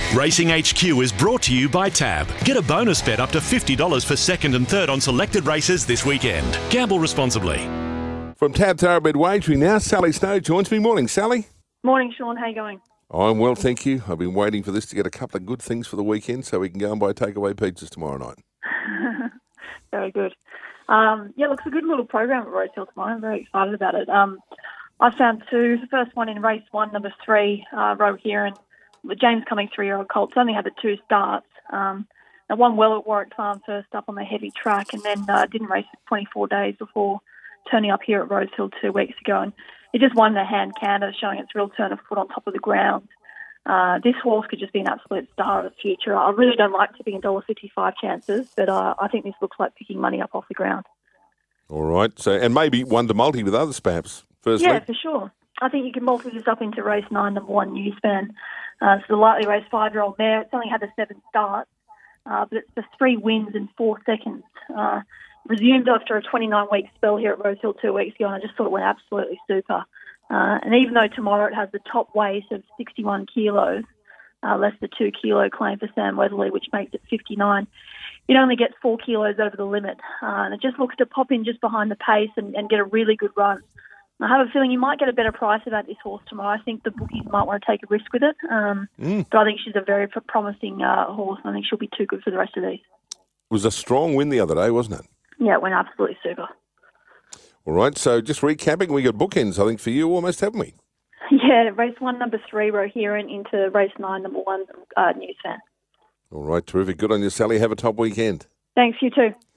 Racing HQ is brought to you by Tab. Get a bonus bet up to $50 for second and third on selected races this weekend. Gamble responsibly. From Tab Thoroughbred Wagering now, Sally Snow joins me. Morning, Sally. Morning, Sean. How you going? I'm well, thank you. I've been waiting for this to get a couple of good things for the weekend so we can go and buy takeaway pizzas tomorrow night. Very good. Looks a good little program at Rosehill tomorrow. I'm very excited about it. I found two. The first one in race 1, number 3, Roe Heron. The James Cumming 3-year-old colts only had the 2 starts. They won well at Warwick Farm first up on the heavy track and then didn't race for 24 days before turning up here at Rosehill 2 weeks ago. And it just won the hand canter, showing its real turn of foot on top of the ground. This horse could just be an absolute star of the future. I really don't like tipping $1.55 chances, but I think this looks like picking money up off the ground. All right. So, and maybe one to multi with others, perhaps. First Yeah, leg. for sure. I think you can multi this up into race 9, number 1, Newspan. It's the lightly raced 5-year-old mare. It's only had the 7 starts, but it's the 3 wins in 4 seconds. Resumed after a 29-week spell here at Rosehill 2 weeks ago, and I just thought it went absolutely super. And even though tomorrow it has the top weight of 61 kilos, less the 2 kilo claim for Sam Weatherly, which makes it 59, it only gets 4 kilos over the limit. And it just looks to pop in just behind the pace and get a really good run. I have a feeling you might get a better price about this horse tomorrow. I think the bookies might want to take a risk with it. But I think she's a very promising horse, and I think she'll be too good for the rest of these. It was a strong win the other day, wasn't it? Yeah, it went absolutely super. All right, so just recapping, we got bookends, I think, for you almost, haven't we? Yeah, race 1, number 3, Roe Heron, into race 9, number 1, Newsfan. All right, terrific. Good on you, Sally. Have a top weekend. Thanks, you too.